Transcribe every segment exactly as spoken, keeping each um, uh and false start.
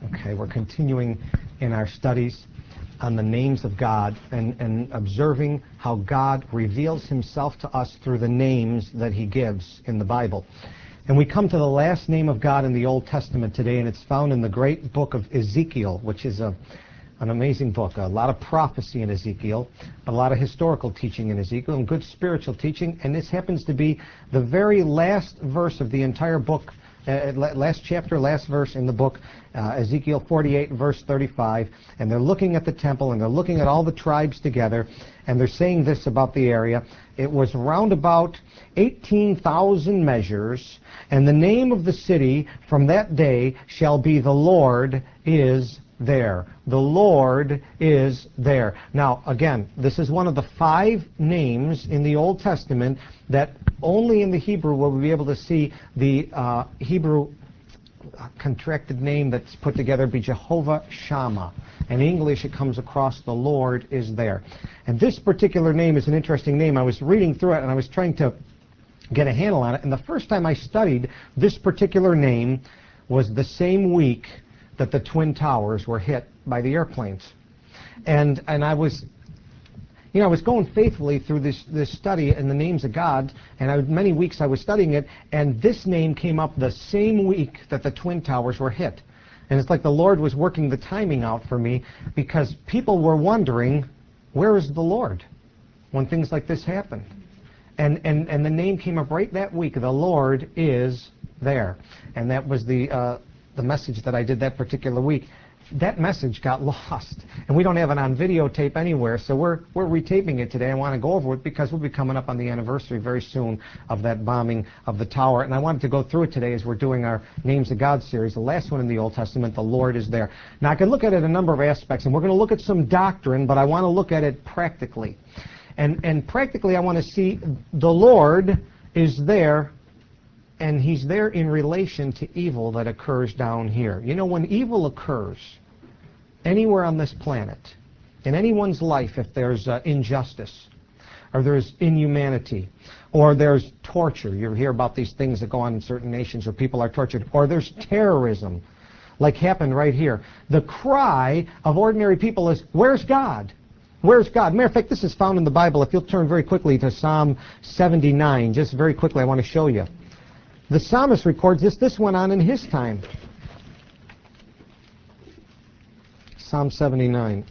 Okay, we're continuing in our studies on the names of God and, and observing how God reveals himself to us through the names that he gives in the Bible. And we come to the last name of God in the Old Testament today, and it's found in the great book of Ezekiel, which is a, an amazing book. A lot of prophecy in Ezekiel, a lot of historical teaching in Ezekiel, and good spiritual teaching. And this happens to be the very last verse of the entire book, uh, last chapter, last verse in the book, uh, Ezekiel forty-eight, verse thirty-five. And they're looking at the temple, and they're looking at all the tribes together, and they're saying this about the area. It was round about eighteen thousand measures, and the name of the city from that day shall be the Lord is there. The Lord is there. Now, again, this is one of the five names in the Old Testament that only in the Hebrew will we be able to see the uh, Hebrew contracted name that's put together be Jehovah Shammah. In English, it comes across the Lord is there. And this particular name is an interesting name. I was reading through it, and I was trying to get a handle on it. And the first time I studied this particular name was the same week that the Twin Towers were hit by the airplanes. And and I was, you know, I was going faithfully through this, this study in the names of God, and I, many weeks I was studying it, and this name came up the same week that the Twin Towers were hit. And it's like the Lord was working the timing out for me, because people were wondering, where is the Lord when things like this happen? And, and, and the name came up right that week. The Lord is there. And that was the, uh, the message that I did that particular week. That message got lost, and we don't have it on videotape anywhere, so we're we're retaping it today. I want to go over it because we'll be coming up on the anniversary very soon of that bombing of the tower, and I wanted to go through it today as we're doing our Names of God series, the last one in the Old Testament, the Lord is there. Now, I can look at it a number of aspects, and we're going to look at some doctrine, but I want to look at it practically. And, and practically, I want to see the Lord is there, and he's there in relation to evil that occurs down here. You know, when evil occurs anywhere on this planet, in anyone's life, if there's uh, injustice, or there's inhumanity, or there's torture, you hear about these things that go on in certain nations where people are tortured, or there's terrorism, like happened right here, the cry of ordinary people is, where's God? Where's God? Matter of fact, this is found in the Bible. If you'll turn very quickly to Psalm seventy-nine, just very quickly, I want to show you. The psalmist records this. This went on in his time. Psalm seventy-nine.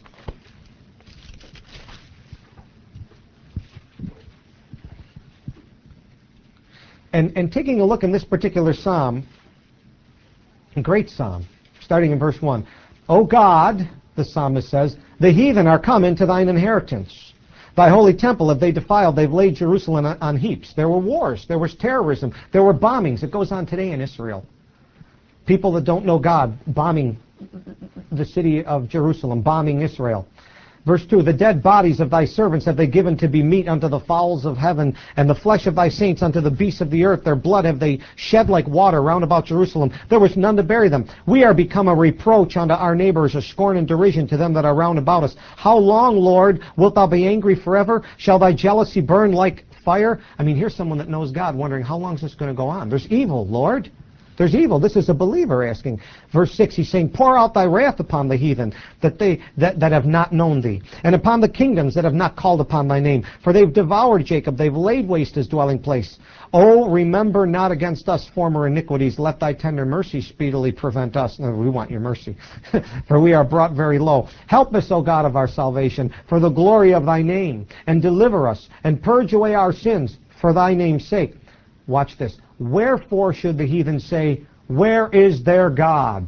And, and taking a look in this particular psalm, a great psalm, starting in verse one. O God, the psalmist says, the heathen are come into thine inheritance. Thy holy temple have they defiled. They've laid Jerusalem on, on heaps. There were wars. There was terrorism. There were bombings. It goes on today in Israel. People that don't know God bombing the city of Jerusalem, bombing Israel. Verse two, the dead bodies of thy servants have they given to be meat unto the fowls of heaven, and the flesh of thy saints unto the beasts of the earth. Their blood have they shed like water round about Jerusalem. There was none to bury them. We are become a reproach unto our neighbors, a scorn and derision to them that are round about us. How long, Lord, wilt thou be angry forever? Shall thy jealousy burn like fire? I mean, here's someone that knows God wondering, how long is this going to go on? There's evil, Lord. There's evil. This is a believer asking. Verse six, he's saying, pour out thy wrath upon the heathen that they that, that have not known thee, and upon the kingdoms that have not called upon thy name. For they've devoured Jacob, they've laid waste his dwelling place. Oh, remember not against us former iniquities. Let thy tender mercy speedily prevent us. No, we want your mercy. For we are brought very low. Help us, O God of our salvation, for the glory of thy name, and deliver us, and purge away our sins for thy name's sake. Watch this. Wherefore should the heathen say, where is their God?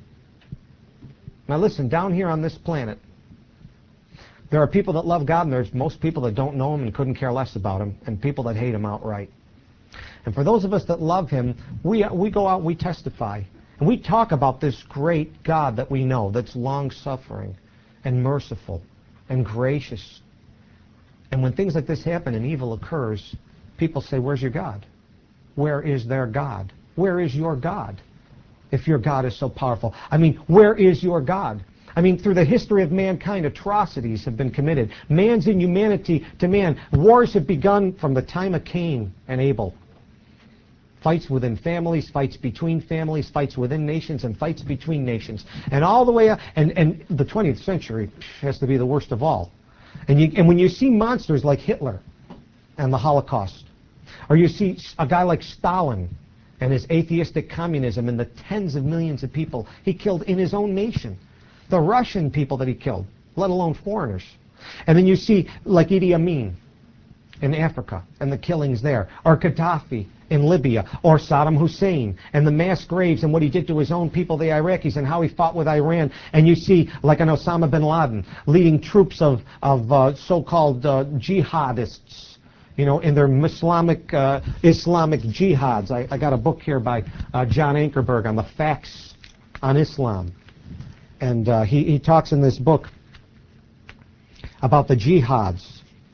Now listen, down here on this planet, there are people that love God, and there's most people that don't know him and couldn't care less about him, and people that hate him outright. And for those of us that love him, we, we go out and we testify. And we talk about this great God that we know, that's long-suffering and merciful and gracious. And when things like this happen and evil occurs, people say, where's your God? Where is their God? Where is your God? If your God is so powerful. I mean, where is your God? I mean, through the history of mankind, atrocities have been committed. Man's inhumanity to man. Wars have begun from the time of Cain and Abel. fights within families, fights between families, fights within nations, and fights between nations. And all the way up, and, and the twentieth century has to be the worst of all. And, you, and when you see monsters like Hitler and the Holocaust, or you see a guy like Stalin and his atheistic communism and the tens of millions of people he killed in his own nation, the Russian people that he killed, let alone foreigners. And then you see like Idi Amin in Africa and the killings there, or Gaddafi in Libya, or Saddam Hussein and the mass graves and what he did to his own people, the Iraqis, and how he fought with Iran. And you see like an Osama bin Laden leading troops of, of uh, so-called uh, jihadists, you know, in their Islamic, uh, Islamic jihads. I, I got a book here by uh, John Ankerberg on the facts on Islam. And uh, he, he talks in this book about the jihads.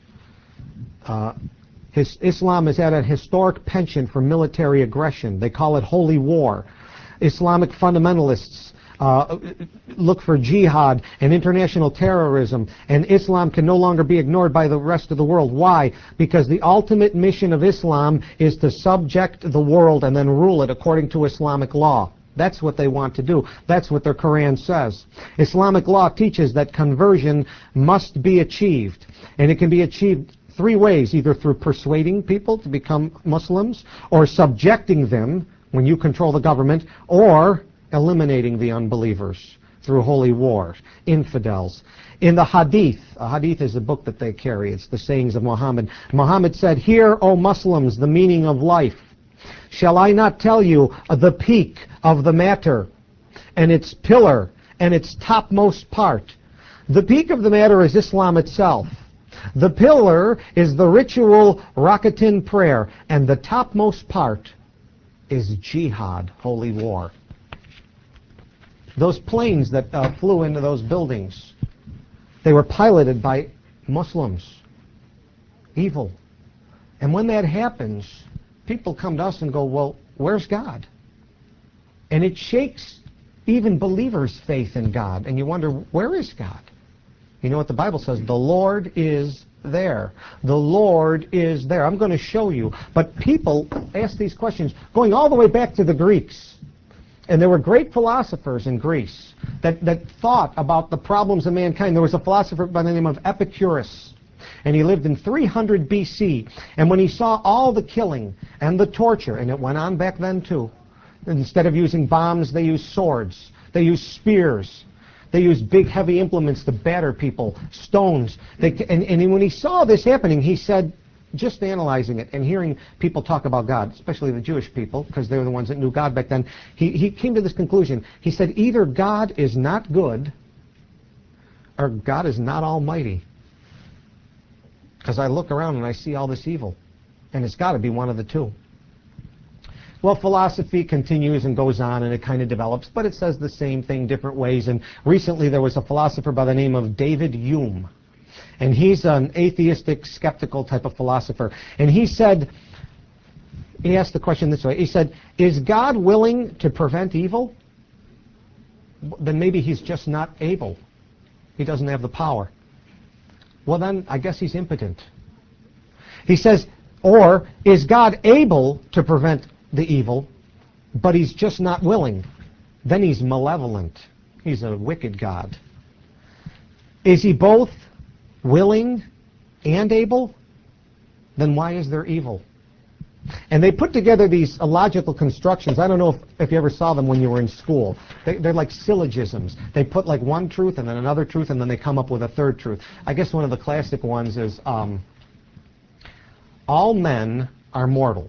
Uh, his, Islam is at a historic penchant for military aggression. They call it holy war. Islamic fundamentalists uh, look for jihad and international terrorism, and Islam can no longer be ignored by the rest of the world. Why? Because the ultimate mission of Islam is to subject the world and then rule it according to Islamic law. That's what they want to do. That's what their Quran says. Islamic law teaches that conversion must be achieved, and it can be achieved three ways: either through persuading people to become Muslims, or subjecting them when you control the government, or eliminating the unbelievers through holy war, infidels. In the Hadith, a Hadith is a book that they carry. It's the sayings of Muhammad. Muhammad said, "Hear, O Muslims, the meaning of life. Shall I not tell you the peak of the matter, and its pillar, and its topmost part?" The peak of the matter is Islam itself. The pillar is the ritual Rak'atain prayer, and the topmost part is jihad, holy war. Those planes that uh, flew into those buildings, they were piloted by Muslims. Evil. And when that happens, people come to us and go, well, where's God? And it shakes even believers' faith in God. And you wonder, where is God? You know what the Bible says? The Lord is there. The Lord is there. I'm going to show you. But people ask these questions going all the way back to the Greeks. And there were great philosophers in Greece that, that thought about the problems of mankind. There was a philosopher by the name of Epicurus. And he lived in three hundred B C. And when he saw all the killing and the torture, and it went on back then too, instead of using bombs, they used swords. They used spears. They used big, heavy implements to batter people, stones. They, and, and when he saw this happening, he said, just analyzing it and hearing people talk about God, especially the Jewish people, because they were the ones that knew God back then, he, he came to this conclusion. He said, either God is not good or God is not almighty. Because I look around and I see all this evil, and it's got to be one of the two. Well, philosophy continues and goes on, and it kind of develops, but it says the same thing different ways. And recently there was a philosopher by the name of David Hume, and he's an atheistic, skeptical type of philosopher. And he said, he asked the question this way. He said, is God willing to prevent evil? Then maybe he's just not able. He doesn't have the power. Well, then I guess he's impotent. He says, or is God able to prevent the evil, but he's just not willing? Then he's malevolent. He's a wicked God. Is he both willing and able? Then why is there evil? And they put together these illogical constructions. I don't know if, if you ever saw them when you were in school. They, they're like syllogisms. They put like one truth and then another truth, and then they come up with a third truth. I guess one of the classic ones is um, all men are mortal.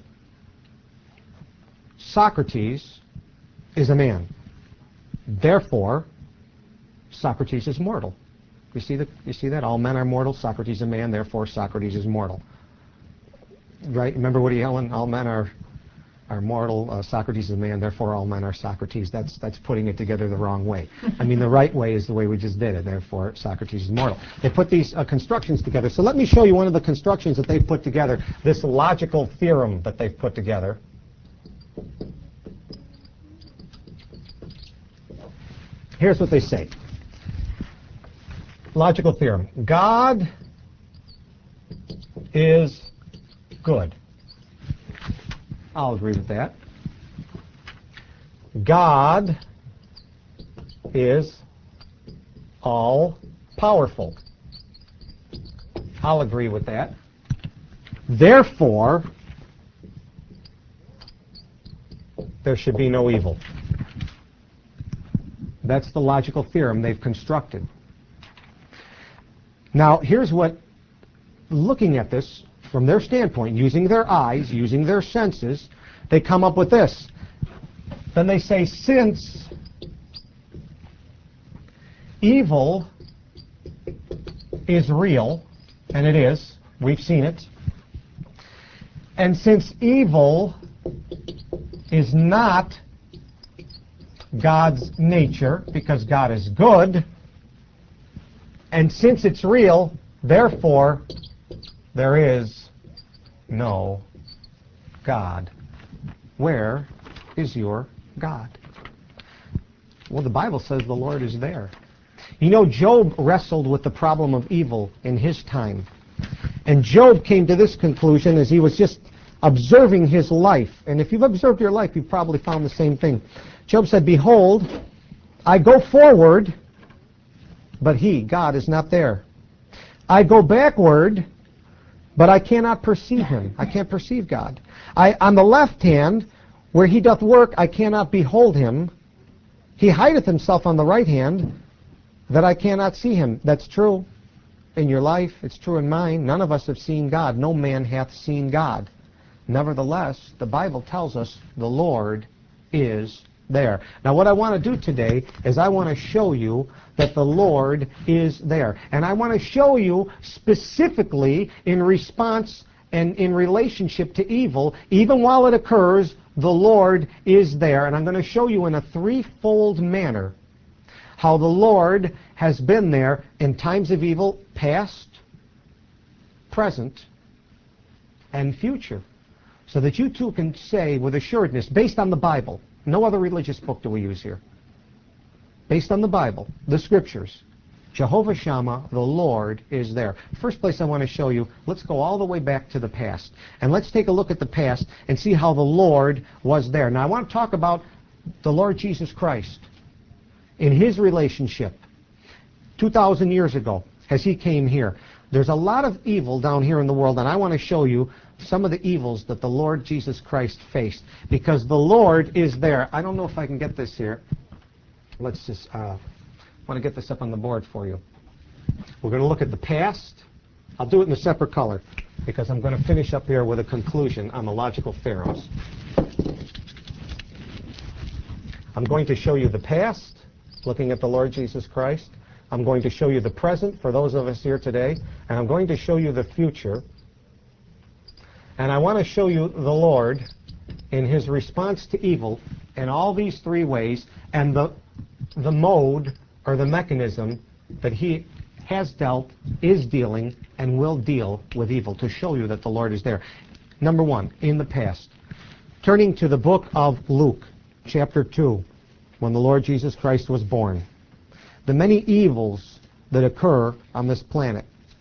Socrates is a man. Therefore, Socrates is mortal. You see, the, you see that? All men are mortal. Socrates is a man. Therefore, Socrates is mortal. Right? Remember Woody Allen? All men are are mortal. Uh, Socrates is a man. Therefore, all men are Socrates. That's that's putting it together the wrong way. I mean, the right way is the way we just did it. Therefore, Socrates is mortal. They put these uh, constructions together. So let me show you one of the constructions that they've put together. This logical theorem that they've put together. Here's what they say. Logical theorem. God is good. I'll agree with that. God is all powerful. I'll agree with that. Therefore, there should be no evil. That's the logical theorem they've constructed. Now, here's what, looking at this from their standpoint, using their eyes, using their senses, they come up with this. Then they say, since evil is real, and it is, we've seen it, and since evil is not God's nature, because God is good, and since it's real, therefore, there is no God. Where is your God? Well, the Bible says the Lord is there. You know, Job wrestled with the problem of evil in his time. And Job came to this conclusion as he was just observing his life. And if you've observed your life, you've probably found the same thing. Job said, behold, I go forward, but he, God, is not there. I go backward, but I cannot perceive him. I can't perceive God. I, on the left hand, where he doth work, I cannot behold him. He hideth himself on the right hand, that I cannot see him. That's true in your life. It's true in mine. None of us have seen God. No man hath seen God. Nevertheless, the Bible tells us the Lord is there. Now, what I want to do today is I want to show you that the Lord is there. And I want to show you specifically in response and in relationship to evil, even while it occurs, the Lord is there. And I'm going to show you in a threefold manner how the Lord has been there in times of evil, past, present, and future. So that you too can say with assuredness, based on the Bible, no other religious book do we use here, based on the Bible, the Scriptures, Jehovah Shammah, the Lord is there. First place I want to show you, let's go all the way back to the past. And let's take a look at the past and see how the Lord was there. Now I want to talk about the Lord Jesus Christ in his relationship two thousand years ago as he came here. There's a lot of evil down here in the world, and I want to show you some of the evils that the Lord Jesus Christ faced, because the Lord is there. I don't know if I can get this here. Let's just, uh, want to get this up on the board for you. We're going to look at the past. I'll do it in a separate color, because I'm going to finish up here with a conclusion on the logical theorems. I'm going to show you the past, looking at the Lord Jesus Christ. I'm going to show you the present for those of us here today, and I'm going to show you the future. And I want to show you the Lord in his response to evil in all these three ways, and the, the mode or the mechanism that he has dealt, is dealing, and will deal with evil, to show you that the Lord is there. Number one, in the past. Turning to the book of Luke, chapter two, when the Lord Jesus Christ was born. The many evils that occur on this planet.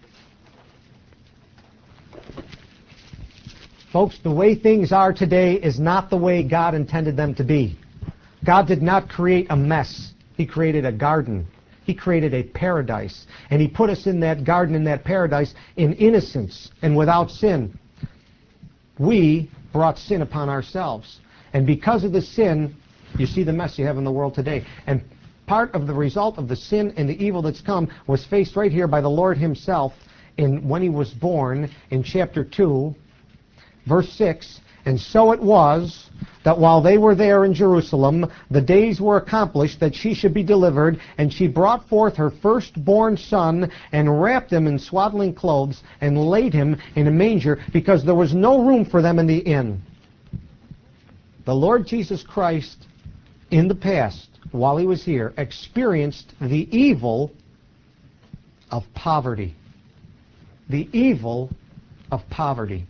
Folks, the way things are today is not the way God intended them to be. God did not create a mess. He created a garden. He created a paradise. And he put us in that garden, in that paradise, in innocence and without sin. We brought sin upon ourselves. And because of the sin, you see the mess you have in the world today. And part of the result of the sin and the evil that's come was faced right here by the Lord himself in when he was born in chapter two, verse six. And so it was that while they were there in Jerusalem, the days were accomplished that she should be delivered, and she brought forth her firstborn son, and wrapped him in swaddling clothes, and laid him in a manger, because there was no room for them in the inn. The Lord Jesus Christ, in the past, while he was here, experienced the evil of poverty. The evil of poverty.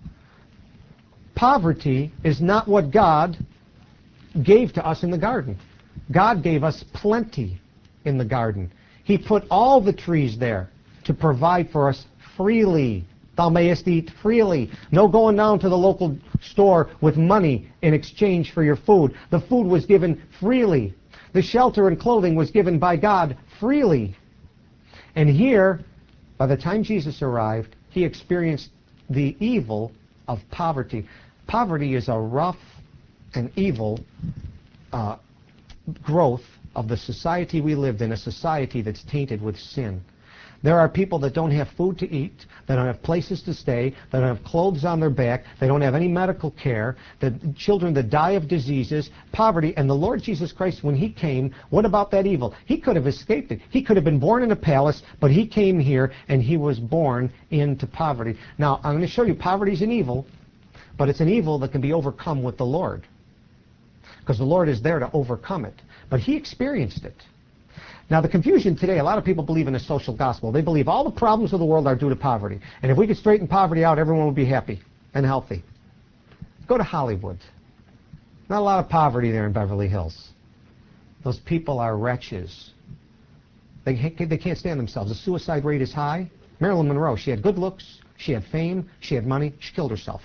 Poverty is not what God gave to us in the garden. God gave us plenty in the garden. He put all the trees there to provide for us freely. Thou mayest eat freely. No going down to the local store with money in exchange for your food. The food was given freely. The shelter and clothing was given by God freely. And here, by the time Jesus arrived, he experienced the evil of poverty. Poverty is a rough and evil uh, growth of the society we lived in, a society that's tainted with sin. There are people that don't have food to eat, that don't have places to stay, that don't have clothes on their back, they don't have any medical care, the children that die of diseases, poverty. And the Lord Jesus Christ, when he came, what about that evil? He could have escaped it. He could have been born in a palace, but he came here and he was born into poverty. Now, I'm going to show you poverty is an evil, but it's an evil that can be overcome with the Lord, because the Lord is there to overcome it. But he experienced it. Now, the confusion today, a lot of people believe in a social gospel. They believe all the problems of the world are due to poverty. And if we could straighten poverty out, everyone would be happy and healthy. Go to Hollywood. Not a lot of poverty there in Beverly Hills. Those people are wretches. They, they can't stand themselves. The suicide rate is high. Marilyn Monroe, she had good looks, she had fame, she had money, she killed herself.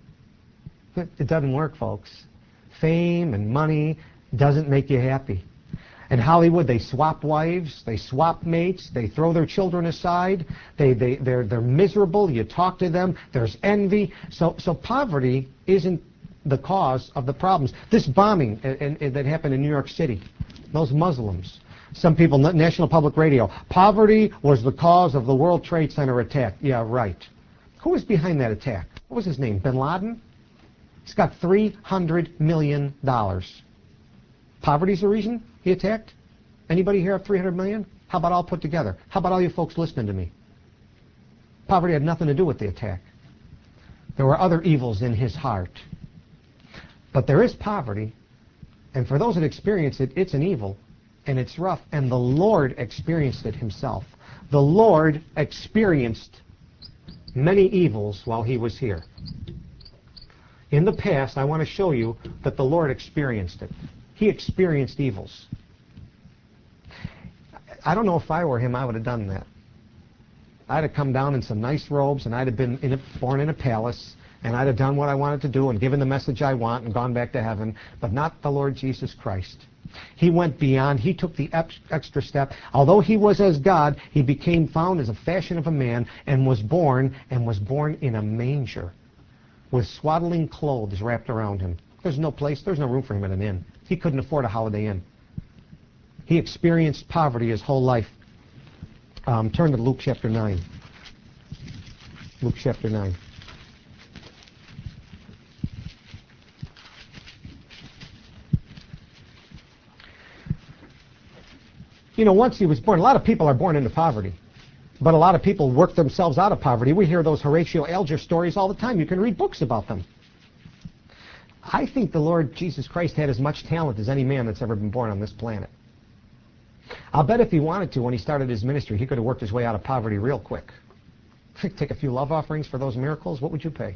It doesn't work, folks. Fame and money doesn't make you happy. In Hollywood, they swap wives, they swap mates, they throw their children aside, they, they, they're, they're miserable, you talk to them, there's envy. So, so poverty isn't the cause of the problems. This bombing in, in, that happened in New York City, those Muslims, some people, National Public Radio, poverty was the cause of the World Trade Center attack. Yeah, right. Who was behind that attack? What was his name? Bin Laden? He's got three hundred million dollars. Poverty's the reason he attacked? Anybody here have three hundred million dollars? How about all put together? How about all you folks listening to me? Poverty had nothing to do with the attack. There were other evils in his heart. But there is poverty, and for those that experience it, it's an evil, and it's rough, and the Lord experienced it himself. The Lord experienced many evils while he was here. In the past, I want to show you that the Lord experienced it. He experienced evils. I don't know if I were him, I would have done that. I'd have come down in some nice robes, and I'd have been in a, born in a palace, and I'd have done what I wanted to do and given the message I want and gone back to heaven, but not the Lord Jesus Christ. He went beyond. He took the extra step. Although he was as God, he became found as a fashion of a man and was born, and was born in a manger with swaddling clothes wrapped around him. There's no place, there's no room for him at an inn. He couldn't afford a Holiday Inn. He experienced poverty his whole life. Um, turn to Luke chapter nine. Luke chapter nine. You know, once he was born, a lot of people are born into poverty. But a lot of people work themselves out of poverty. We hear those Horatio Alger stories all the time. You can read books about them. I think the Lord Jesus Christ had as much talent as any man that's ever been born on this planet. I'll bet if he wanted to, when he started his ministry, he could have worked his way out of poverty real quick. Take a few love offerings for those miracles. What would you pay?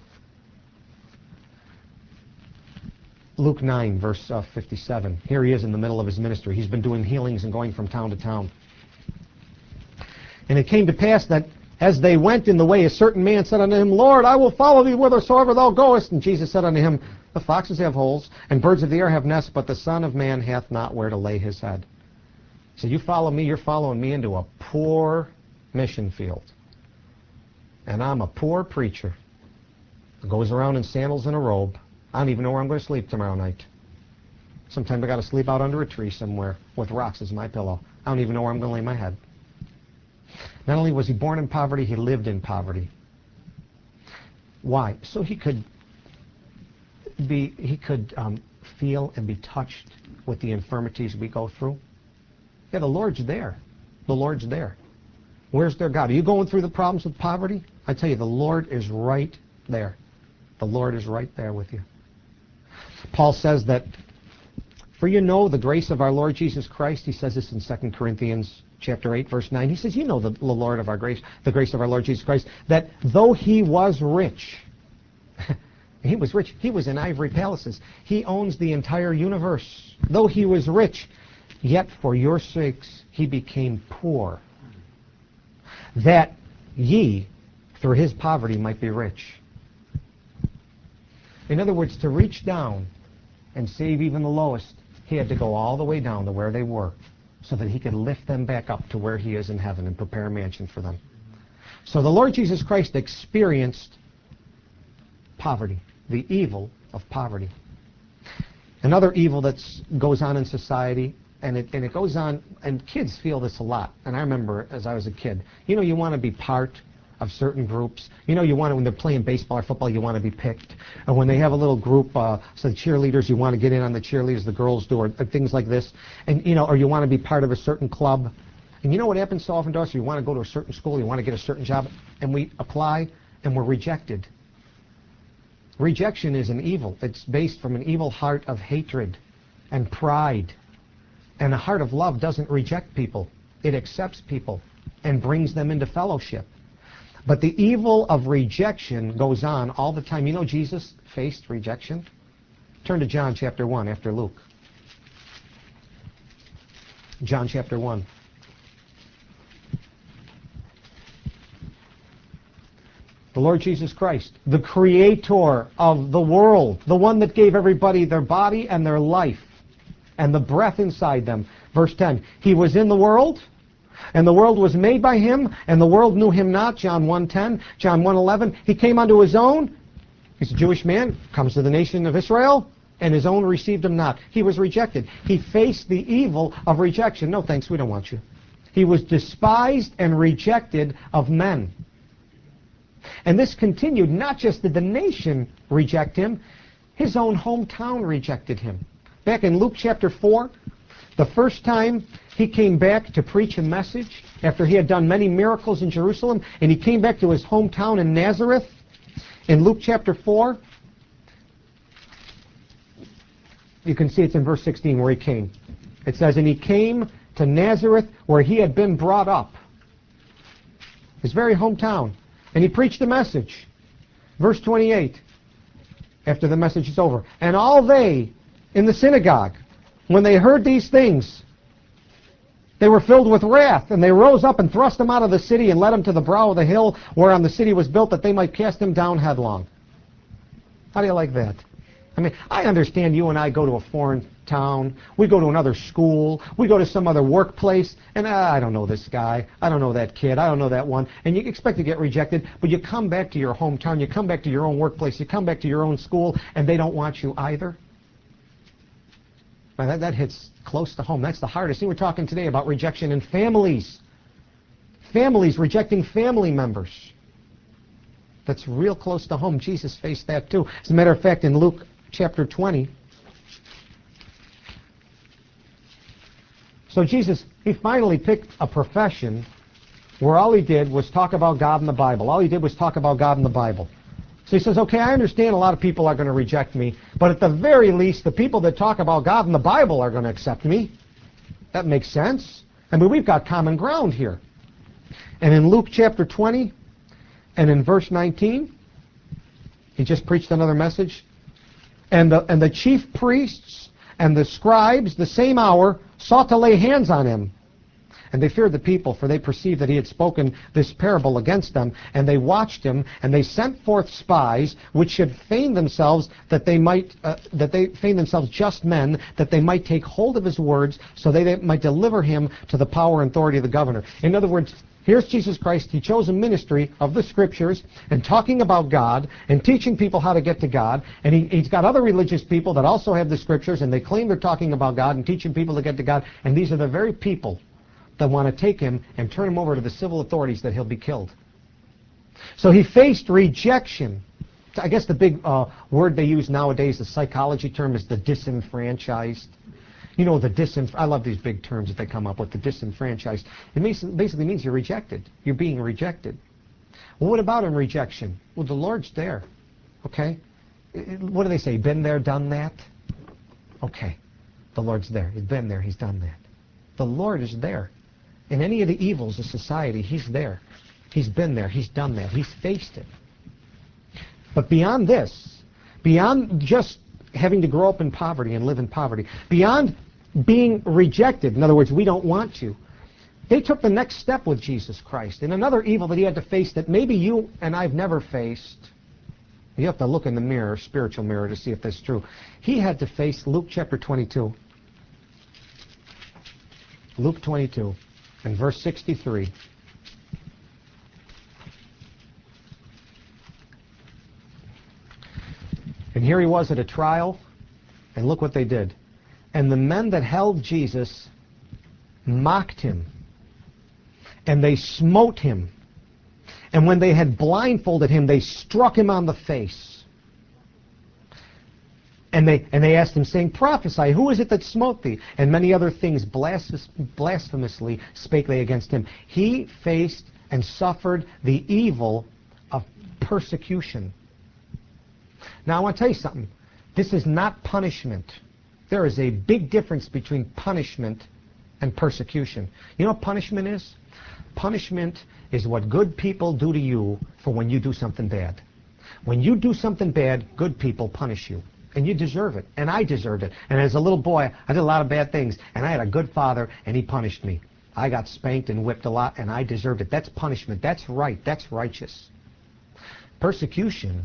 Luke nine, verse uh, fifty-seven. Here he is in the middle of his ministry. He's been doing healings and going from town to town. And it came to pass that as they went in the way, a certain man said unto him, Lord, I will follow thee whithersoever thou goest. And Jesus said unto him, the foxes have holes, and birds of the air have nests, but the Son of Man hath not where to lay his head. So you follow me, you're following me into a poor mission field. And I'm a poor preacher who goes around in sandals and a robe. I don't even know where I'm going to sleep tomorrow night. Sometimes I got to sleep out under a tree somewhere with rocks as my pillow. I don't even know where I'm going to lay my head. Not only was he born in poverty, he lived in poverty. Why? So he could be, he could um, feel and be touched with the infirmities we go through. Yeah, the Lord's there. The Lord's there. Where's their God? Are you going through the problems with poverty? I tell you, the Lord is right there. The Lord is right there with you. Paul says that, for you know the grace of our Lord Jesus Christ. He says this in Second Corinthians chapter eight, verse nine. He says, you know the, the Lord of our grace, the grace of our Lord Jesus Christ, that though he was rich, he was rich, he was in ivory palaces. He owns the entire universe. Though he was rich, yet for your sakes he became poor, that ye, through his poverty might be rich. In other words, to reach down and save even the lowest, he had to go all the way down to where they were so that he could lift them back up to where he is in heaven and prepare a mansion for them. So the Lord Jesus Christ experienced poverty, the evil of poverty. Another evil that goes on in society, and it, and it goes on, and kids feel this a lot. And I remember as I was a kid, you know, you want to be part of certain groups. You know, you want to, when they're playing baseball or football, you want to be picked. And when they have a little group, uh, so the cheerleaders, you want to get in on the cheerleaders, the girls do, or things like this. And, you know, or you want to be part of a certain club. And you know what happens so often to us? You want to go to a certain school, you want to get a certain job, and we apply, and we're rejected. Rejection is an evil. It's based from an evil heart of hatred and pride. And a heart of love doesn't reject people. It accepts people and brings them into fellowship. But the evil of rejection goes on all the time. You know Jesus faced rejection? Turn to John chapter one after Luke. John chapter one. The Lord Jesus Christ, the creator of the world, the one that gave everybody their body and their life and the breath inside them. Verse ten, he was in the world, and the world was made by him, and the world knew him not. John one ten, John one eleven, he came unto his own. He's a Jewish man, comes to the nation of Israel, and his own received him not. He was rejected. He faced the evil of rejection. No thanks, we don't want you. He was despised and rejected of men. And this continued. Not just did the nation reject him, his own hometown rejected him. Back in Luke chapter four, the first time he came back to preach a message after he had done many miracles in Jerusalem, and he came back to his hometown in Nazareth, in Luke chapter four, you can see it's in verse sixteen where he came. It says, and he came to Nazareth where he had been brought up, his very hometown. And he preached a message. Verse twenty-eight, after the message is over. And all they in the synagogue, when they heard these things, they were filled with wrath, and they rose up and thrust him out of the city and led him to the brow of the hill whereon the city was built, that they might cast him down headlong. How do you like that? I mean, I understand you and I go to a foreign town, we go to another school, we go to some other workplace, and uh, I don't know this guy, I don't know that kid, I don't know that one, and you expect to get rejected, but you come back to your hometown, you come back to your own workplace, you come back to your own school, and they don't want you either. Now that, that hits close to home. That's the hardest thing. We're talking today about rejection in families. Families rejecting family members. That's real close to home. Jesus faced that too. As a matter of fact, in Luke chapter twenty, so Jesus, he finally picked a profession where all he did was talk about God in the Bible. All he did was talk about God in the Bible. So he says, okay, I understand a lot of people are going to reject me, but at the very least, the people that talk about God in the Bible are going to accept me. That makes sense. I mean, we've got common ground here. And in Luke chapter twenty, and in verse nineteen, he just preached another message. And the, and the chief priests and the scribes the same hour sought to lay hands on him. And they feared the people, for they perceived that he had spoken this parable against them. And they watched him, and they sent forth spies, which should feign themselves that they might uh, that they feign themselves just men, that they might take hold of his words, so they, they might deliver him to the power and authority of the governor. In other words, here's Jesus Christ. He chose a ministry of the Scriptures and talking about God and teaching people how to get to God. And he, he's got other religious people that also have the Scriptures, and they claim they're talking about God and teaching people to get to God. And these are the very people that want to take him and turn him over to the civil authorities that he'll be killed. So he faced rejection. I guess the big uh, word they use nowadays, the psychology term, is the disenfranchised. You know, the disenf- I love these big terms that they come up with, the disenfranchised. It basically means you're rejected. You're being rejected. Well, what about in rejection? Well, the Lord's there. Okay? What do they say? Been there, done that? Okay. The Lord's there. He's been there. He's done that. The Lord is there. In any of the evils of society, he's there. He's been there. He's done that. He's faced it. But beyond this, beyond just having to grow up in poverty and live in poverty, beyond being rejected, in other words, we don't want you, They took the next step with Jesus Christ. And another evil that he had to face that maybe you and I've never faced, you have to look in the mirror, spiritual mirror, to see if that's true. He had to face Luke chapter twenty-two. Luke twenty-two and verse sixty-three. And here he was at a trial, and look what they did. And the men that held Jesus mocked him, and they smote him. And when they had blindfolded him, they struck him on the face. And they, and they asked him, saying, Prophesy, who is it that smote thee? And many other things blasphes- blasphemously spake they against him. He faced and suffered the evil of persecution. Now I want to tell you something. This is not punishment. There is a big difference between punishment and persecution. You know what punishment is? Punishment is what good people do to you for when you do something bad. When you do something bad, good people punish you. And you deserve it. And I deserved it. And as a little boy, I did a lot of bad things. And I had a good father, and he punished me. I got spanked and whipped a lot, and I deserved it. That's punishment. That's right. That's righteous. Persecution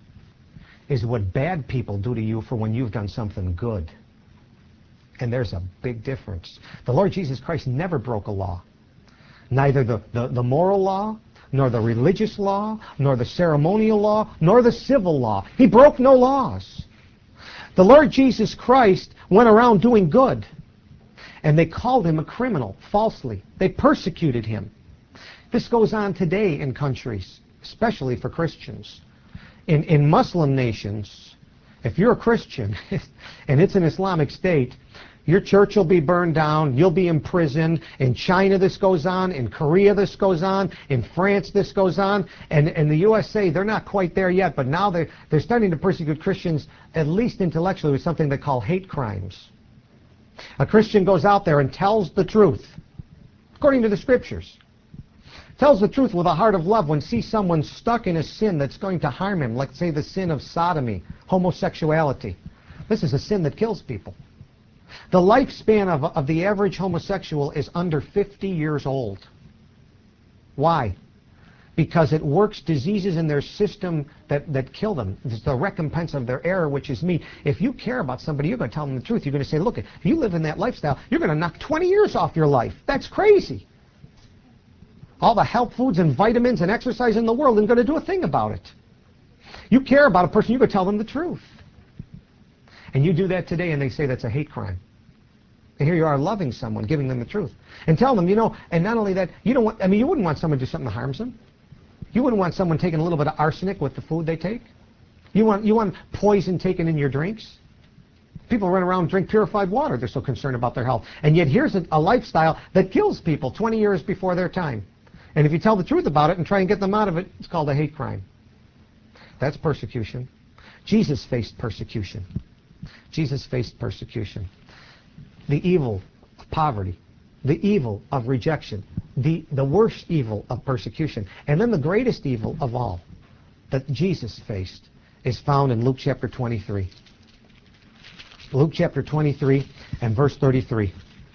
is what bad people do to you for when you've done something good. And there's a big difference. The Lord Jesus Christ never broke a law. Neither the, the, the moral law, nor the religious law, nor the ceremonial law, nor the civil law. He broke no laws. The Lord Jesus Christ went around doing good. And they called him a criminal, falsely. They persecuted him. This goes on today in countries, especially for Christians. In, in Muslim nations, if you're a Christian and it's an Islamic state, your church will be burned down, you'll be imprisoned. In China this goes on, in Korea this goes on, in France this goes on, and in the U S A they're not quite there yet, but now they're, they're starting to persecute Christians, at least intellectually, with something they call hate crimes. A Christian goes out there and tells the truth, according to the Scriptures. Tells the truth with a heart of love when sees someone stuck in a sin that's going to harm him, like say the sin of sodomy, homosexuality. This is a sin that kills people. The lifespan of, of the average homosexual is under fifty years old. Why? Because it works diseases in their system that, that kill them. It's the recompense of their error, which is me. If you care about somebody, you're going to tell them the truth. You're going to say, look, if you live in that lifestyle, you're going to knock twenty years off your life. That's crazy. All the health foods and vitamins and exercise in the world isn't going to do a thing about it. You care about a person, you're going to tell them the truth. And you do that today and they say that's a hate crime. And here you are loving someone, giving them the truth. And tell them, you know, and not only that, you don't want, I mean, you wouldn't want someone to do something that harms them. You wouldn't want someone taking a little bit of arsenic with the food they take. You want, you want poison taken in your drinks. People run around and drink purified water. They're so concerned about their health. And yet here's a, a lifestyle that kills people twenty years before their time. And if you tell the truth about it and try and get them out of it, it's called a hate crime. That's persecution. Jesus faced persecution. Jesus faced persecution. The evil of poverty. The evil of rejection. The, the worst evil of persecution. And then the greatest evil of all that Jesus faced is found in Luke chapter twenty-three. Luke chapter twenty-three and verse thirty-three.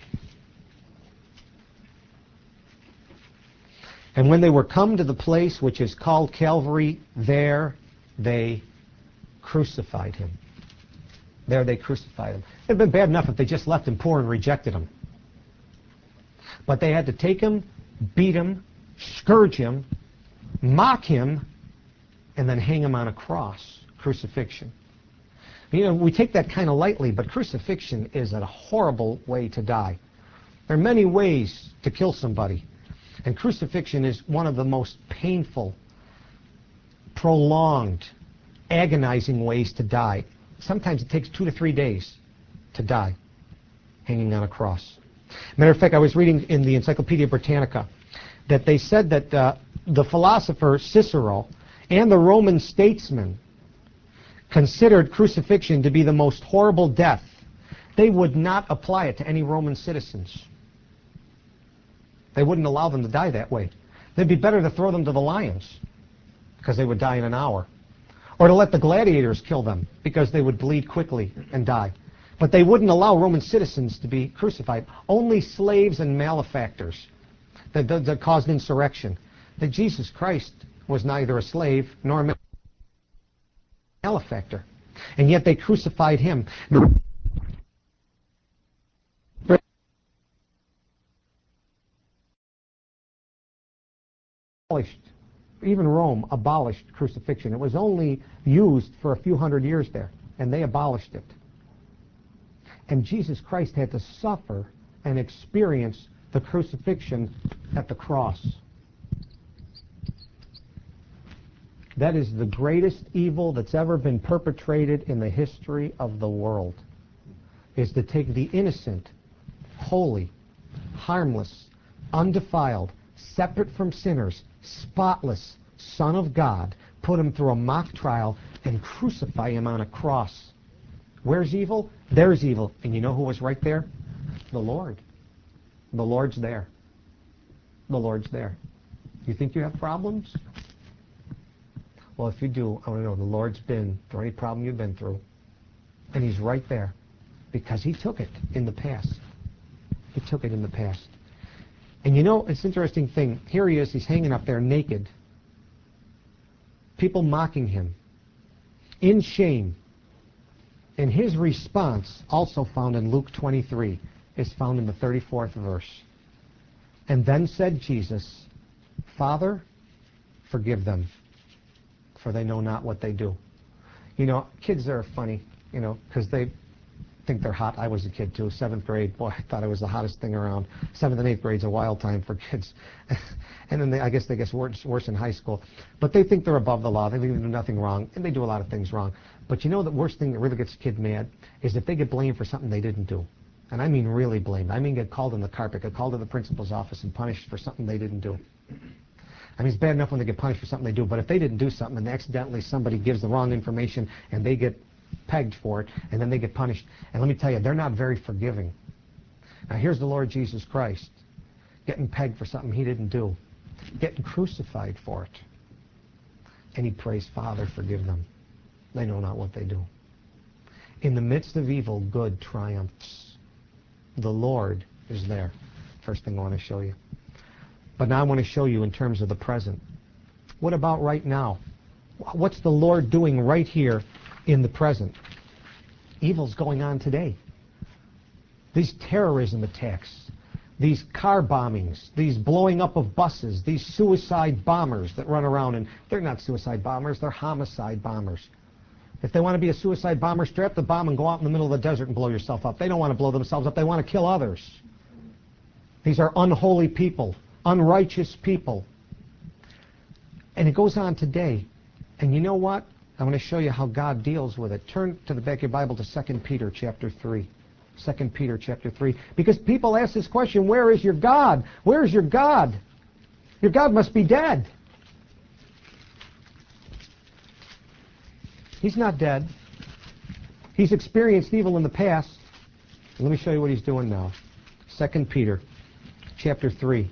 And when they were come to the place which is called Calvary, there they crucified him. There they crucified him. It would have been bad enough if they just left him poor and rejected him. But they had to take him, beat him, scourge him, mock him, and then hang him on a cross. Crucifixion. You know, we take that kind of lightly, but crucifixion is a horrible way to die. There are many ways to kill somebody. And crucifixion is one of the most painful, prolonged, agonizing ways to die. Sometimes it takes two to three days to die, hanging on a cross. Matter of fact, I was reading in the Encyclopedia Britannica that they said that uh, the philosopher Cicero and the Roman statesmen considered crucifixion to be the most horrible death. They would not apply it to any Roman citizens. They wouldn't allow them to die that way. It'd be better to throw them to the lions, because they would die in an hour. Or to let the gladiators kill them, because they would bleed quickly and die. But they wouldn't allow Roman citizens to be crucified. Only slaves and malefactors that, that, that caused insurrection. That Jesus Christ was neither a slave nor a malefactor. And yet they crucified him. Even Rome abolished crucifixion. It was only used for a few hundred years there, and they abolished it. And Jesus Christ had to suffer and experience the crucifixion at the cross. That is the greatest evil that's ever been perpetrated in the history of the world, is to take the innocent, holy, harmless, undefiled, separate from sinners, spotless Son of God, put him through a mock trial, and crucify him on a cross. Where's evil? There's evil. And you know who was right there? The Lord. The Lord's there. The Lord's there. You think you have problems? Well, if you do, I want to know the Lord's been through any problem you've been through. And he's right there. Because he took it in the past. He took it in the past. And you know, it's an interesting thing. Here he is, he's hanging up there naked. People mocking him. In shame. And his response, also found in Luke twenty-three, is found in the thirty-fourth verse. And then said Jesus, Father, forgive them, for they know not what they do. You know, kids are funny, you know, because they think they're hot. I was a kid too. Seventh grade, boy, I thought I was the hottest thing around. Seventh and eighth grade's a wild time for kids. And then they, I guess they get worse, worse in high school. But they think they're above the law. They think they do nothing wrong, and they do a lot of things wrong. But you know the worst thing that really gets a kid mad is if they get blamed for something they didn't do. And I mean really blamed. I mean get called in the carpet, get called to the principal's office and punished for something they didn't do. I mean, it's bad enough when they get punished for something they do, but if they didn't do something and accidentally somebody gives the wrong information and they get pegged for it, and then they get punished. And let me tell you, they're not very forgiving. Now here's the Lord Jesus Christ getting pegged for something he didn't do, getting crucified for it. And he prays, Father, forgive them. They know not what they do. In the midst of evil, good triumphs. The Lord is there. First thing I want to show you. But now I want to show you in terms of the present. What about right now? What's the Lord doing right here in the present? Evil's going on today. These terrorism attacks, these car bombings, these blowing up of buses, these suicide bombers that run around, and they're not suicide bombers, they're homicide bombers. If they want to be a suicide bomber, strap the bomb and go out in the middle of the desert and blow yourself up. They don't want to blow themselves up, they want to kill others. These are unholy people, unrighteous people. And it goes on today. And you know what? I want to show you how God deals with it. Turn to the back of your Bible to Second Peter chapter three. Second Peter chapter three. Because people ask this question, where is your God? Where is your God? Your God must be dead. He's not dead. He's experienced evil in the past. Let me show you what he's doing now. Second Peter chapter three.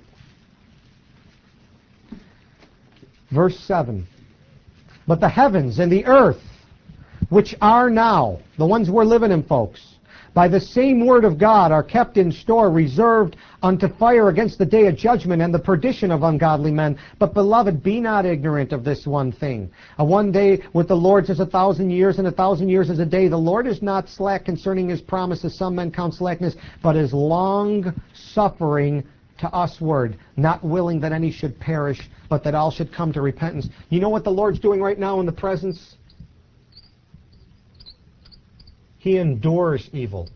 Verse seven. But the heavens and the earth, which are now, the ones we're living in, folks, by the same word of God are kept in store, reserved unto fire against the day of judgment and the perdition of ungodly men. But, beloved, be not ignorant of this one thing. A one day with the Lord is a thousand years, and a thousand years is a day. The Lord is not slack concerning his promises, some men count slackness, but is long-suffering to usward, not willing that any should perish, but that all should come to repentance. You know what the Lord's doing right now in the presence? He endures evil.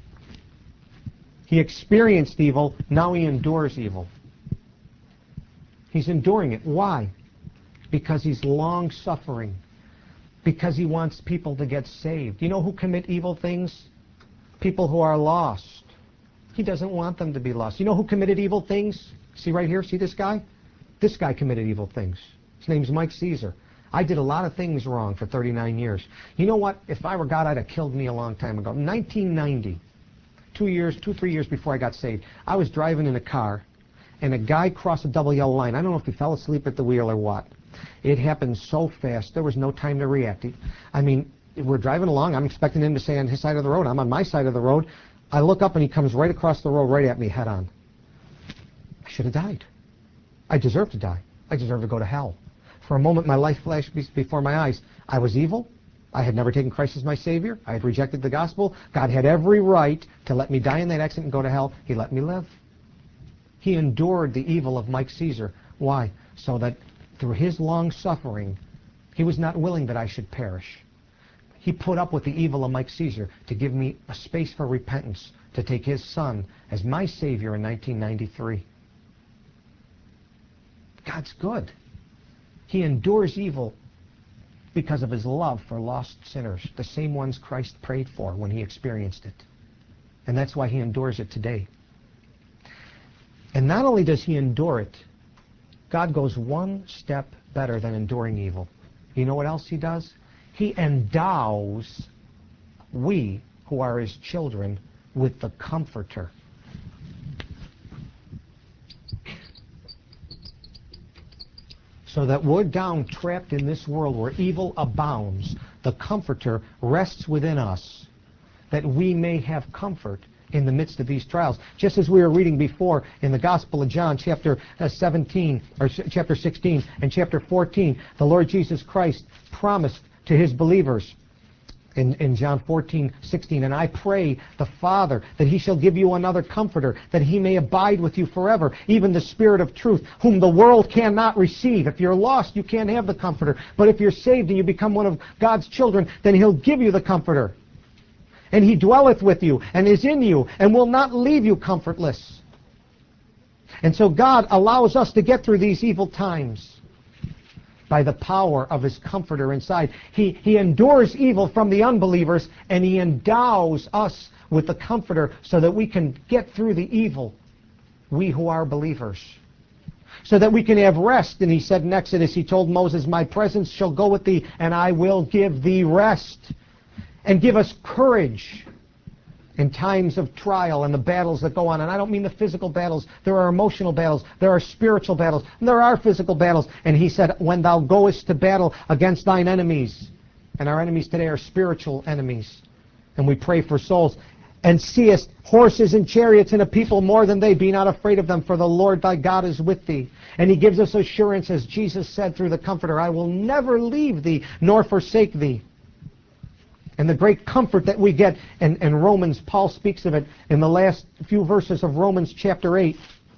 He experienced evil, now he endures evil. He's enduring it. Why? Because he's long-suffering. Because he wants people to get saved. You know who commit evil things? People who are lost. He doesn't want them to be lost. You know who committed evil things? See right here? See this guy? This guy committed evil things. His name's Mike Caesar. I did a lot of things wrong for thirty-nine years. You know what? If I were God, I'd have killed me a long time ago. nineteen ninety, two years, two, three years before I got saved, I was driving in a car, and a guy crossed a double yellow line. I don't know if he fell asleep at the wheel or what. It happened so fast, there was no time to react. I mean, we're driving along. I'm expecting him to stay on his side of the road. I'm on my side of the road. I look up, and he comes right across the road right at me head on. I should have died. I deserve to die. I deserve to go to hell. For a moment, my life flashed before my eyes. I was evil. I had never taken Christ as my Savior. I had rejected the gospel. God had every right to let me die in that accident and go to hell. He let me live. He endured the evil of Mike Caesar. Why? So that through his long suffering, he was not willing that I should perish. He put up with the evil of Mike Caesar to give me a space for repentance, to take his son as my Savior in nineteen ninety-three. God's good. He endures evil because of his love for lost sinners, the same ones Christ prayed for when he experienced it. And that's why he endures it today. And not only does he endure it, God goes one step better than enduring evil. You know what else he does? He endows we, who are his children, with the Comforter. So that we're down trapped in this world where evil abounds, the Comforter rests within us, that we may have comfort in the midst of these trials. Just as we were reading before in the Gospel of John, chapter seventeen, or chapter sixteen, and chapter fourteen, the Lord Jesus Christ promised to his believers in, in John fourteen, sixteen, and I pray the Father that he shall give you another Comforter, that he may abide with you forever, even the Spirit of truth, whom the world cannot receive. If you're lost, you can't have the Comforter. But if you're saved and you become one of God's children, then he'll give you the Comforter. And he dwelleth with you and is in you and will not leave you comfortless. And so God allows us to get through these evil times by the power of his Comforter inside. He, he endures evil from the unbelievers, and he endows us with the Comforter so that we can get through the evil, we who are believers. So that we can have rest. And he said in Exodus, he told Moses, my presence shall go with thee, and I will give thee rest. And give us courage in times of trial and the battles that go on. And I don't mean the physical battles. There are emotional battles. There are spiritual battles. And there are physical battles. And he said, when thou goest to battle against thine enemies, and our enemies today are spiritual enemies, and we pray for souls, and seest horses and chariots and a people more than they, be not afraid of them, for the Lord thy God is with thee. And he gives us assurance, as Jesus said through the Comforter, I will never leave thee nor forsake thee. And the great comfort that we get in, in Romans, Paul speaks of it in the last few verses of Romans chapter eight.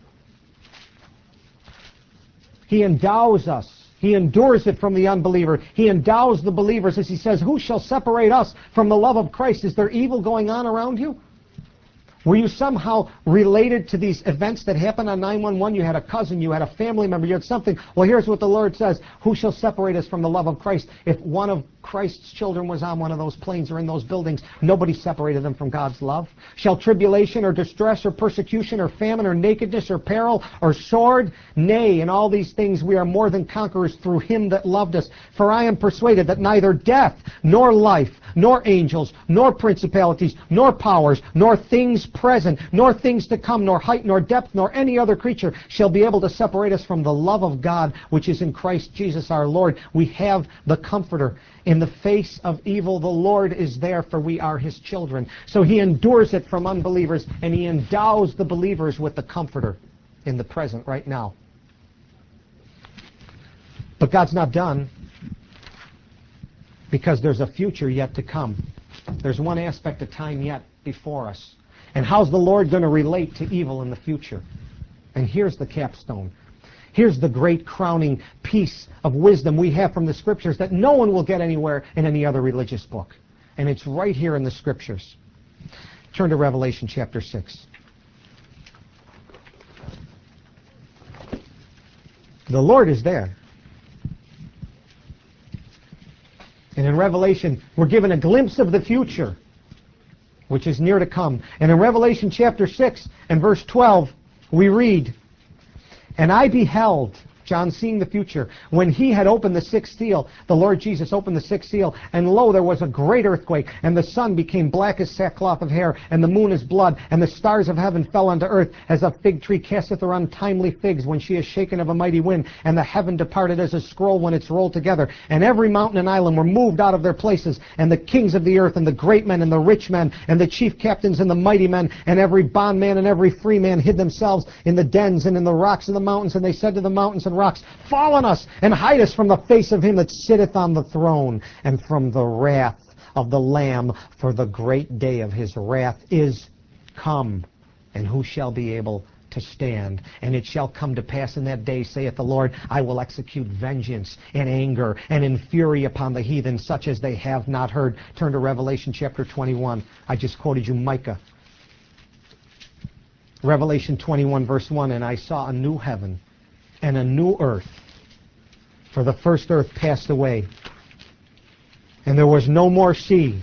He endows us. He endures it from the unbeliever. He endows the believers, as he says, who shall separate us from the love of Christ? Is there evil going on around you? Were you somehow related to these events that happened on nine one one? You had a cousin, you had a family member, you had something. Well, here's what the Lord says. Who shall separate us from the love of Christ? If one of Christ's children was on one of those planes or in those buildings, nobody separated them from God's love. Shall tribulation or distress or persecution or famine or nakedness or peril or sword? Nay, in all these things we are more than conquerors through him that loved us. For I am persuaded that neither death, nor life, nor angels, nor principalities, nor powers, nor things present, nor things to come, nor height, nor depth, nor any other creature shall be able to separate us from the love of God which is in Christ Jesus our Lord. We have the Comforter. In the face of evil, the Lord is there, for we are his children. So he endures it from unbelievers, and he endows the believers with the Comforter in the present right now. But God's not done, because there's a future yet to come. There's one aspect of time yet before us. And how's the Lord going to relate to evil in the future? And here's the capstone. Here's the great crowning piece of wisdom we have from the Scriptures that no one will get anywhere in any other religious book. And it's right here in the Scriptures. Turn to Revelation chapter six. The Lord is there. And in Revelation, we're given a glimpse of the future, which is near to come. And in Revelation chapter six and verse twelve, we read, and I beheld, John seeing the future. When he had opened the sixth seal, the Lord Jesus opened the sixth seal, and lo, there was a great earthquake, and the sun became black as sackcloth of hair, and the moon as blood, and the stars of heaven fell unto earth, as a fig tree casteth her untimely figs when she is shaken of a mighty wind, and the heaven departed as a scroll when it's rolled together, and every mountain and island were moved out of their places, and the kings of the earth, and the great men, and the rich men, and the chief captains, and the mighty men, and every bondman and every free man hid themselves in the dens and in the rocks of the mountains, and they said to the mountains and rocks, fall on us, and hide us from the face of him that sitteth on the throne, and from the wrath of the Lamb, for the great day of his wrath is come. And who shall be able to stand? And it shall come to pass in that day, saith the Lord, I will execute vengeance and anger and in fury upon the heathen, such as they have not heard. Turn to Revelation chapter twenty-one. I just quoted you Micah. Revelation twenty-one verse one, and I saw a new heaven and a new earth, for the first earth passed away, and there was no more sea.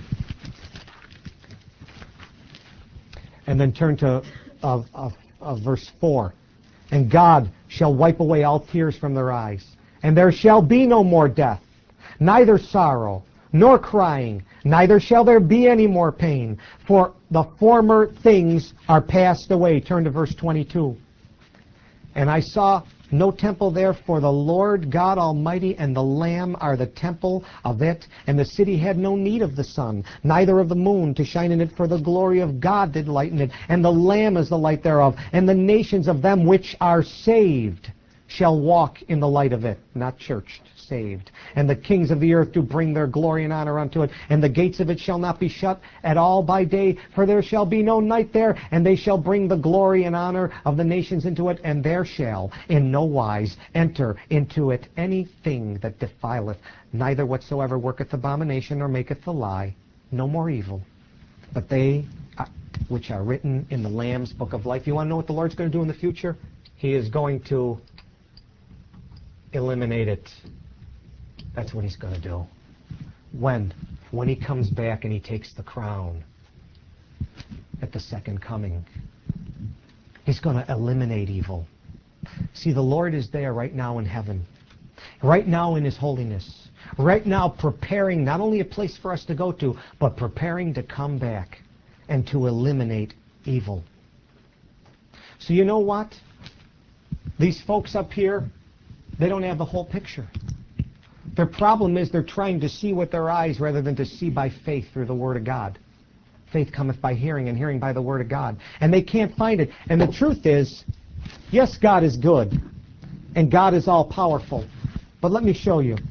And then turn to uh, uh, uh, verse four. And God shall wipe away all tears from their eyes, and there shall be no more death, neither sorrow, nor crying, neither shall there be any more pain, for the former things are passed away. Turn to verse twenty-two. And I saw no temple there, for the Lord God Almighty and the Lamb are the temple of it, and the city had no need of the sun, neither of the moon to shine in it, for the glory of God did lighten it, and the Lamb is the light thereof, and the nations of them which are saved shall walk in the light of it. Not churched, saved. And the kings of the earth do bring their glory and honor unto it, and the gates of it shall not be shut at all by day, for there shall be no night there, and they shall bring the glory and honor of the nations into it, and there shall in no wise enter into it anything that defileth, neither whatsoever worketh abomination nor maketh a lie, no more evil, but they which are written in the Lamb's book of life. You want to know what the Lord's going to do in the future? He is going to eliminate it. That's what he's going to do. When? When he comes back and he takes the crown at the second coming. He's going to eliminate evil. See, the Lord is there right now in heaven, right now in his holiness, right now preparing not only a place for us to go to, but preparing to come back and to eliminate evil. So you know what? These folks up here, they don't have the whole picture. Their problem is they're trying to see with their eyes rather than to see by faith through the Word of God. Faith cometh by hearing, and hearing by the Word of God. And they can't find it. And the truth is, yes, God is good, and God is all-powerful. But let me show you.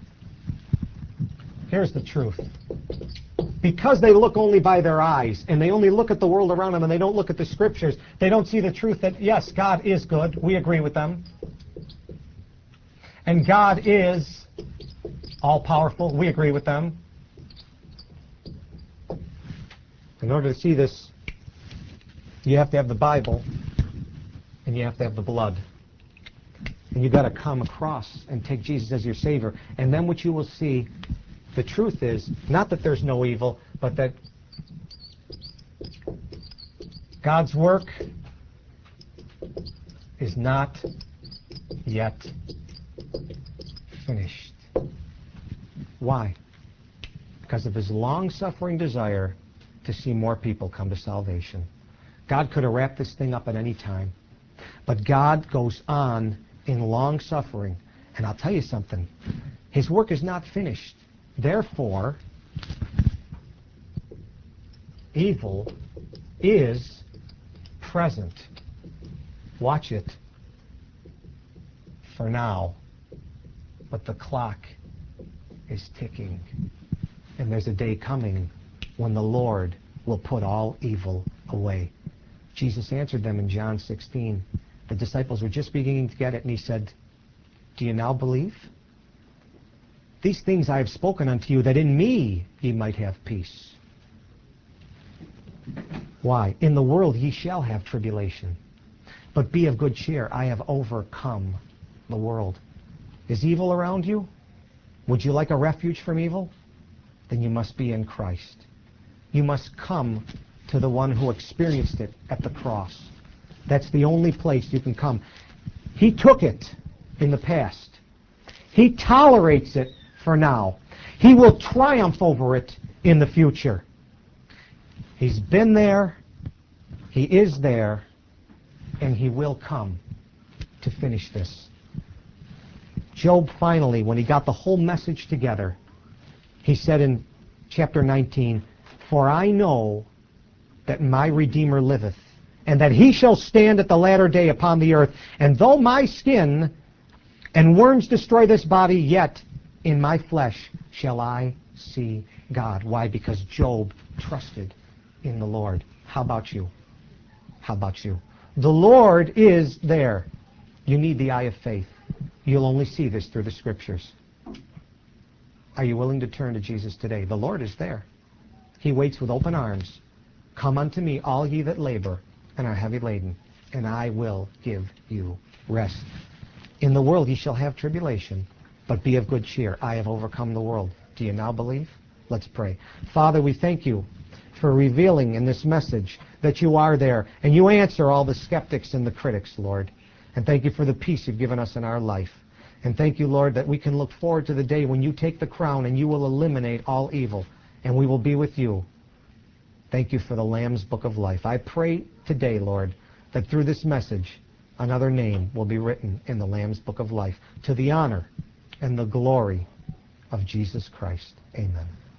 Here's the truth. Because they look only by their eyes, and they only look at the world around them, and they don't look at the Scriptures, they don't see the truth that, yes, God is good. We agree with them. And God is all-powerful. We agree with them. In order to see this, you have to have the Bible, and you have to have the blood. And you've got to come across and take Jesus as your Savior. And then what you will see, the truth is, not that there's no evil, but that God's work is not yet finished. Why? Because of his long-suffering desire to see more people come to salvation. God could have wrapped this thing up at any time. But God goes on in long-suffering. And I'll tell you something. His work is not finished. Therefore, evil is present. Watch it for now. But the clock is ticking. And there's a day coming when the Lord will put all evil away. Jesus answered them in John sixteen. The disciples were just beginning to get it, and he said, do you now believe? These things I have spoken unto you, that in me ye might have peace. Why? In the world ye shall have tribulation. But be of good cheer. I have overcome the world. Is evil around you? Would you like a refuge from evil? Then you must be in Christ. You must come to the one who experienced it at the cross. That's the only place you can come. He took it. in the past. He tolerates it for now. He will triumph over it in the future. He's been there, he is there, and he will come to finish this. Job finally, when he got the whole message together, he said in chapter nineteen, "For I know that my Redeemer liveth, and that he shall stand at the latter day upon the earth. And though my skin and worms destroy this body, yet in my flesh shall I see God." Why? Because Job trusted in the Lord. How about you? How about you? The Lord is there. You need the eye of faith. You'll only see this through the Scriptures. Are you willing to turn to Jesus today? The Lord is there. He waits with open arms. "Come unto me, all ye that labor and are heavy laden, and I will give you rest. In the world ye shall have tribulation, but be of good cheer. I have overcome the world." Do you now believe? Let's pray. Father, we thank you for revealing in this message that you are there, and you answer all the skeptics and the critics, Lord. And thank you for the peace you've given us in our life. And thank you, Lord, that we can look forward to the day when you take the crown and you will eliminate all evil, and we will be with you. Thank you for the Lamb's Book of Life. I pray today, Lord, that through this message, another name will be written in the Lamb's Book of Life, to the honor and the glory of Jesus Christ. Amen.